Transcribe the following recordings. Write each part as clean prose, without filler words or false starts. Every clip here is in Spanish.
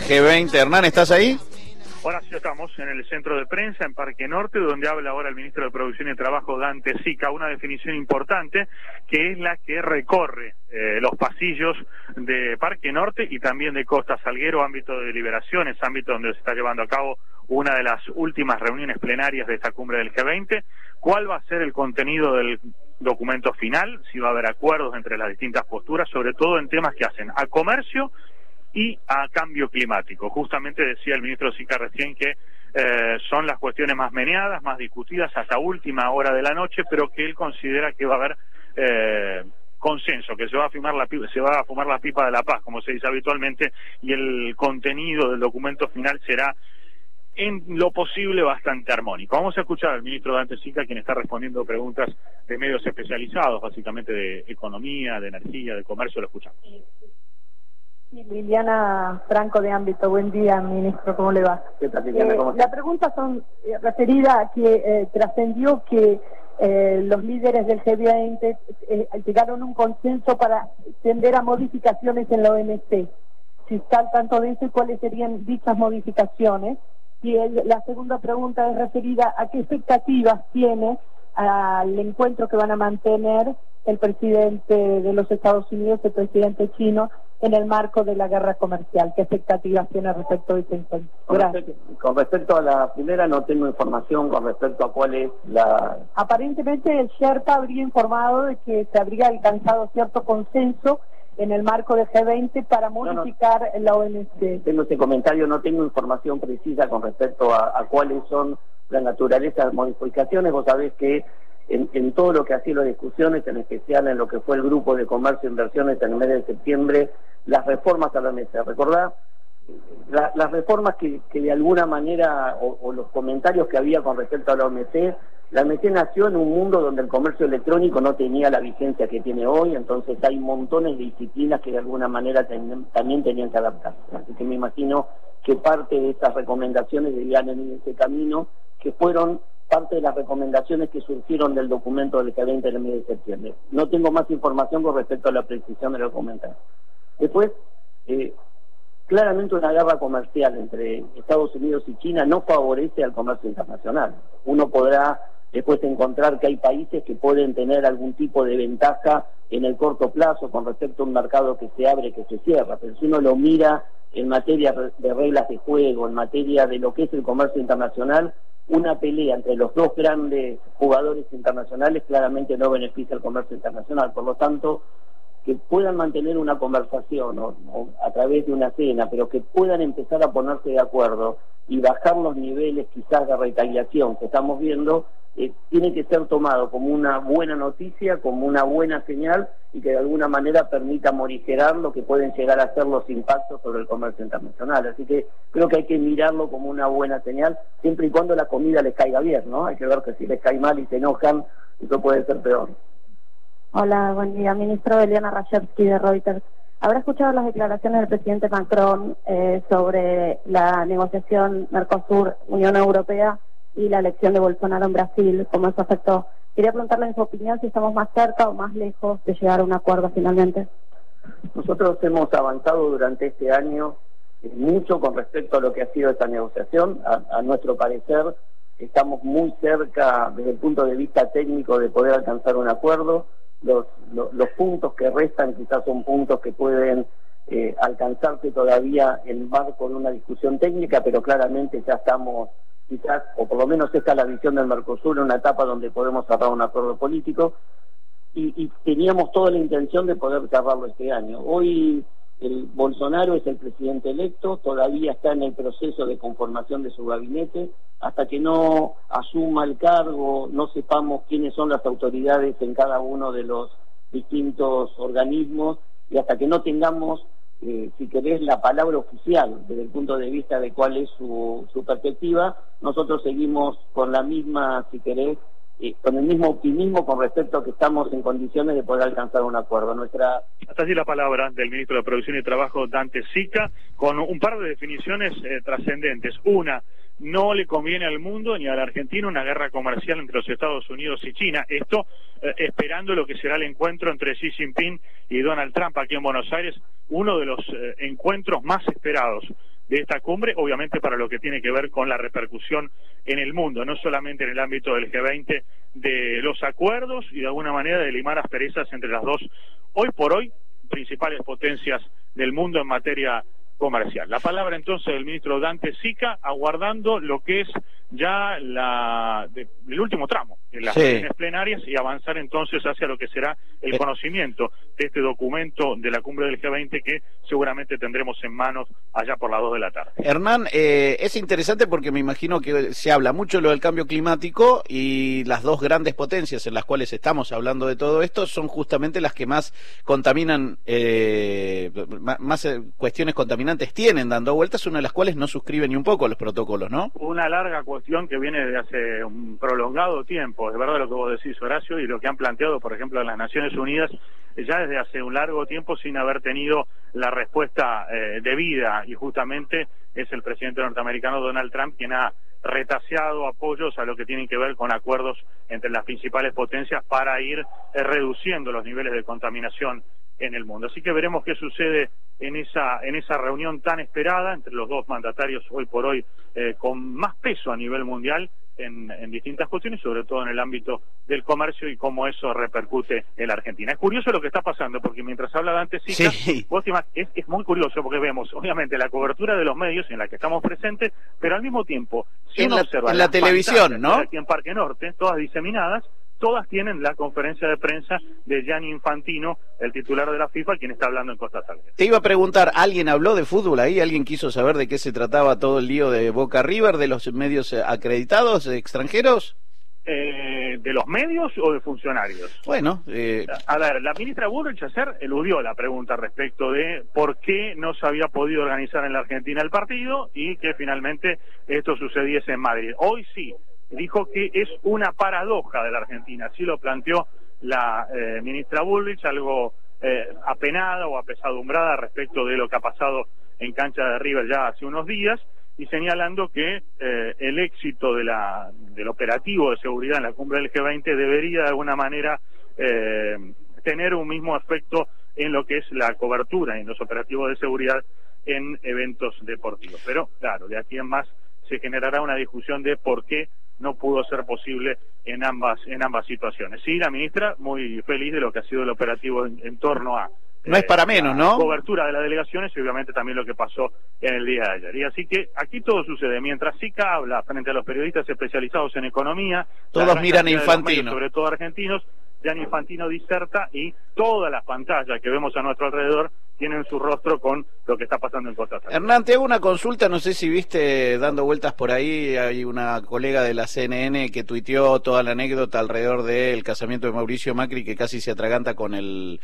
G20. Hernán, ¿estás ahí? Ahora sí estamos en el centro de prensa, en Parque Norte, donde habla ahora el ministro de Producción y Trabajo, Dante Sica, una definición importante que es la que recorre los pasillos de Parque Norte y también de Costa Salguero, ámbito de deliberaciones, ámbito donde se está llevando a cabo una de las últimas reuniones plenarias de esta cumbre del G20. ¿Cuál va a ser el contenido del documento final? Si va a haber acuerdos entre las distintas posturas, sobre todo en temas que hacen a comercio y a cambio climático. Justamente decía el ministro Sica recién que son las cuestiones más meneadas, más discutidas hasta última hora de la noche, pero que él considera que va a haber consenso, que se va a fumar la pipa de la paz, como se dice habitualmente, y el contenido del documento final será en lo posible bastante armónico. Vamos a escuchar al ministro Dante Sica, quien está respondiendo preguntas de medios especializados, básicamente de economía, de energía, de comercio. Lo escuchamos. Sí, Liliana Franco de Ámbito. Buen día, ministro, ¿cómo le va? ¿Qué tal, Liliana? ¿Cómo está? La pregunta son referida a que trascendió que los líderes del G20 llegaron a un consenso para tender a modificaciones en la OMC. Si está al tanto de eso, ¿y cuáles serían dichas modificaciones? Y la segunda pregunta es referida a qué expectativas tiene al encuentro que van a mantener el presidente de los Estados Unidos, el presidente chino, en el marco de la guerra comercial. ¿Qué expectativas tiene respecto de este encuentro? Gracias. Con respecto a la primera, no tengo información con respecto a cuál es la... Aparentemente el Sherpa habría informado de que se habría alcanzado cierto consenso en el marco del G20 para modificar la OMC. Tengo este comentario, no tengo información precisa con respecto a cuáles son la naturaleza de las modificaciones. Vos sabés que en todo lo que ha sido las discusiones, en especial en lo que fue el grupo de comercio e inversiones en el mes de septiembre, las reformas a la mesa. ¿Recordá? Las reformas que de alguna manera, o los comentarios que había con respecto a la OMC nació en un mundo donde el comercio electrónico no tenía la vigencia que tiene hoy, entonces hay montones de disciplinas que de alguna manera también tenían que adaptarse. Así que me imagino que parte de estas recomendaciones debían en ese camino, que fueron parte de las recomendaciones que surgieron del documento del G20 en el mes de septiembre. No tengo más información con respecto a la precisión de los comentarios. Después, claramente una guerra comercial entre Estados Unidos y China no favorece al comercio internacional. Uno podrá después encontrar que hay países que pueden tener algún tipo de ventaja en el corto plazo con respecto a un mercado que se abre, que se cierra, pero si uno lo mira en materia de reglas de juego, en materia de lo que es el comercio internacional, una pelea entre los dos grandes jugadores internacionales claramente no beneficia al comercio internacional. Por lo tanto, que puedan mantener una conversación o a través de una cena, pero que puedan empezar a ponerse de acuerdo y bajar los niveles quizás de retaliación que estamos viendo, tiene que ser tomado como una buena noticia, como una buena señal, y que de alguna manera permita morigerar lo que pueden llegar a ser los impactos sobre el comercio internacional. Así que creo que hay que mirarlo como una buena señal, siempre y cuando la comida les caiga bien, ¿no? Hay que ver que si les cae mal y se enojan, eso puede ser peor. Hola, buen día, ministro. Eliana Rashevsky de Reuters. ¿Habrá escuchado las declaraciones del presidente Macron sobre la negociación Mercosur-Unión Europea y la elección de Bolsonaro en Brasil, cómo eso afectó? Quería preguntarle en su opinión si estamos más cerca o más lejos de llegar a un acuerdo finalmente. Nosotros hemos avanzado durante este año mucho con respecto a lo que ha sido esta negociación. A nuestro parecer, estamos muy cerca desde el punto de vista técnico de poder alcanzar un acuerdo. Los puntos que restan quizás son puntos que pueden alcanzarse todavía en marco de una discusión técnica, pero claramente ya estamos quizás, o por lo menos esta es la visión del Mercosur, en una etapa donde podemos cerrar un acuerdo político, y teníamos toda la intención de poder cerrarlo este año. Hoy el Bolsonaro es el presidente electo, todavía está en el proceso de conformación de su gabinete. Hasta que no asuma el cargo, no sepamos quiénes son las autoridades en cada uno de los distintos organismos, y hasta que no tengamos, si querés, la palabra oficial desde el punto de vista de cuál es su perspectiva, nosotros seguimos con la misma, si querés, con el mismo optimismo con respecto a que estamos en condiciones de poder alcanzar un acuerdo. Hasta allí la palabra del ministro de Producción y Trabajo, Dante Sica, con un par de definiciones trascendentes. Una: no le conviene al mundo ni a la Argentina una guerra comercial entre los Estados Unidos y China. Esto esperando lo que será el encuentro entre Xi Jinping y Donald Trump aquí en Buenos Aires, uno de los encuentros más esperados de esta cumbre, obviamente para lo que tiene que ver con la repercusión en el mundo, no solamente en el ámbito del G20, de los acuerdos y de alguna manera de limar asperezas entre las dos, hoy por hoy, principales potencias del mundo en materia comercial. La palabra entonces del ministro Dante Sica, aguardando lo que es ya el último tramo en las reuniones plenarias y avanzar entonces hacia lo que será el conocimiento de este documento de la cumbre del G20 que seguramente tendremos en manos allá por las 2 de la tarde. Hernán, es interesante porque me imagino que se habla mucho lo del cambio climático y las dos grandes potencias en las cuales estamos hablando de todo esto son justamente las que más contaminan, más cuestiones contaminantes tienen dando vueltas, una de las cuales no suscribe ni un poco los protocolos, ¿no? Una larga cuestión que viene de hace un prolongado tiempo, es verdad lo que vos decís, Horacio, y lo que han planteado, por ejemplo, en las Naciones Unidas, ya desde hace un largo tiempo sin haber tenido la respuesta debida, y justamente es el presidente norteamericano Donald Trump quien ha retaseado apoyos a lo que tienen que ver con acuerdos entre las principales potencias para ir reduciendo los niveles de contaminación en el mundo. Así que veremos qué sucede en esa reunión tan esperada entre los dos mandatarios hoy por hoy con más peso a nivel mundial en distintas cuestiones, sobre todo en el ámbito del comercio y cómo eso repercute en la Argentina. Es curioso lo que está pasando, porque mientras habla Dante Sica, es muy curioso porque vemos, obviamente, la cobertura de los medios en la que estamos presentes, pero al mismo tiempo, si uno observa en la televisión, ¿no? Aquí en Parque Norte, todas diseminadas, todas tienen la conferencia de prensa de Gianni Infantino, el titular de la FIFA, quien está hablando en Costa Salguero. Te iba a preguntar, ¿alguien habló de fútbol ahí? ¿Alguien quiso saber de qué se trataba todo el lío de Boca River, de los medios acreditados extranjeros? ¿De los medios o de funcionarios? Bueno, a ver, la ministra Bullrich ayer eludió la pregunta respecto de por qué no se había podido organizar en la Argentina el partido y que finalmente esto sucediese en Madrid. Hoy sí. Dijo que es una paradoja de la Argentina, así lo planteó la ministra Bullrich, algo apenada o apesadumbrada respecto de lo que ha pasado en cancha de River ya hace unos días, y señalando que el éxito del operativo de seguridad en la cumbre del G20 debería de alguna manera tener un mismo efecto en lo que es la cobertura y en los operativos de seguridad en eventos deportivos. Pero claro, de aquí en más se generará una discusión de por qué no pudo ser posible en ambas situaciones. Sí, la ministra muy feliz de lo que ha sido el operativo en torno a no es para menos, ¿no? Cobertura de las delegaciones y obviamente también lo que pasó en el día de ayer. Y así que aquí todo sucede. Mientras Sica habla frente a los periodistas especializados en economía, todos miran a Infantino, medios, sobre todo argentinos, Gianni Infantino diserta y todas las pantallas que vemos a nuestro alrededor tienen su rostro con lo que está pasando en Costa Rica. Hernán, te hago una consulta, no sé si viste dando vueltas por ahí, hay una colega de la CNN que tuiteó toda la anécdota alrededor del casamiento de Mauricio Macri, que casi se atraganta con el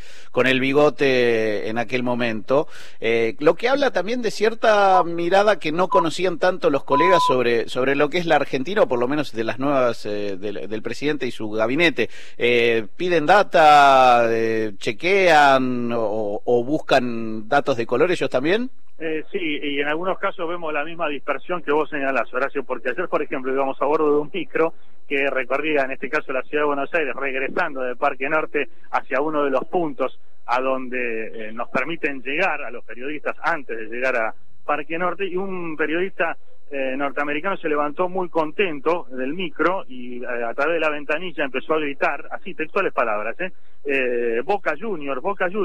bigote en aquel momento, lo que habla también de cierta mirada que no conocían tanto los colegas sobre lo que es la Argentina, o por lo menos de las nuevas del presidente y su gabinete. Piden data, chequean o buscan datos de color ellos también. Sí, y en algunos casos vemos la misma dispersión que vos señalás, Horacio, porque ayer, por ejemplo, íbamos a bordo de un micro que recorría, en este caso, la ciudad de Buenos Aires, regresando de Parque Norte hacia uno de los puntos a donde nos permiten llegar a los periodistas antes de llegar a Parque Norte, y un periodista norteamericano se levantó muy contento del micro y a través de la ventanilla empezó a gritar, así textuales palabras, Boca Juniors,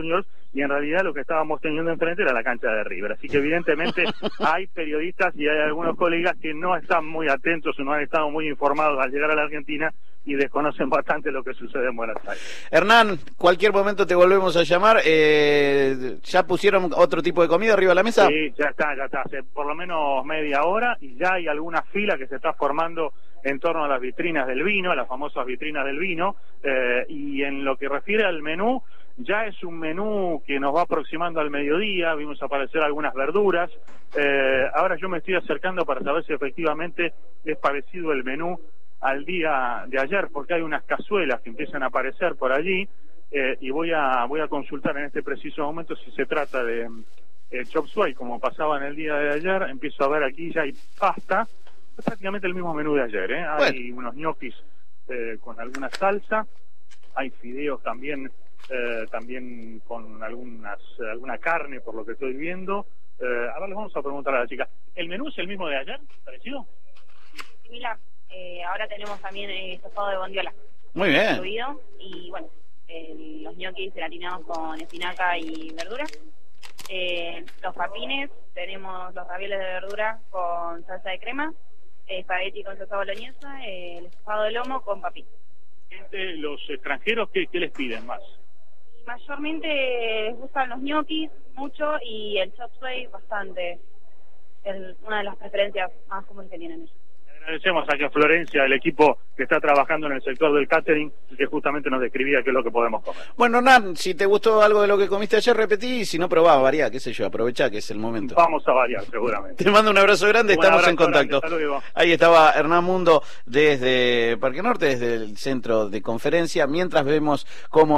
y en realidad lo que estábamos teniendo enfrente era la cancha de River. Así que evidentemente hay periodistas y hay algunos colegas que no están muy atentos o no han estado muy informados al llegar a la Argentina y desconocen bastante lo que sucede en Buenos Aires. Hernán, cualquier momento te volvemos a llamar. ¿Ya pusieron otro tipo de comida arriba de la mesa? Sí, ya está, hace por lo menos media hora y ya hay alguna fila que se está formando en torno a las vitrinas del vino, a las famosas vitrinas del vino, y en lo que refiere al menú, ya es un menú que nos va aproximando al mediodía, vimos aparecer algunas verduras, ahora yo me estoy acercando para saber si efectivamente es parecido el menú al día de ayer, porque hay unas cazuelas que empiezan a aparecer por allí, y voy a consultar en este preciso momento si se trata de chop suey, como pasaba en el día de ayer. Empiezo a ver aquí, ya hay pasta, es prácticamente el mismo menú de ayer, hay unos ñoquis con alguna salsa, hay fideos también con alguna carne, por lo que estoy viendo, Ahora les vamos a preguntar a la chica. ¿El menú es el mismo de ayer? ¿Parecido? Similar. Ahora tenemos también estofado de bondiola. Muy bien. Incluido. Y bueno, los ñoquis gratinados con espinaca y verdura. Los papines, tenemos los ravioles de verdura con salsa de crema, espagueti con salsa boloñesa, el estofado de lomo con papín. Los extranjeros, ¿qué les piden más? Mayormente les gustan los ñoquis mucho y el chop suey bastante. Es una de las preferencias más comunes que tienen ellos. Agradecemos aquí a Florencia, el equipo que está trabajando en el sector del catering, que justamente nos describía qué es lo que podemos comer. Bueno, Hernán, si te gustó algo de lo que comiste ayer, repetí, y si no, probá, variá, qué sé yo, aprovechá que es el momento. Vamos a variar, seguramente. Te mando un abrazo grande, estamos en contacto. Grande, hasta luego. Ahí estaba Hernán Mundo desde Parque Norte, desde el centro de conferencia, mientras vemos cómo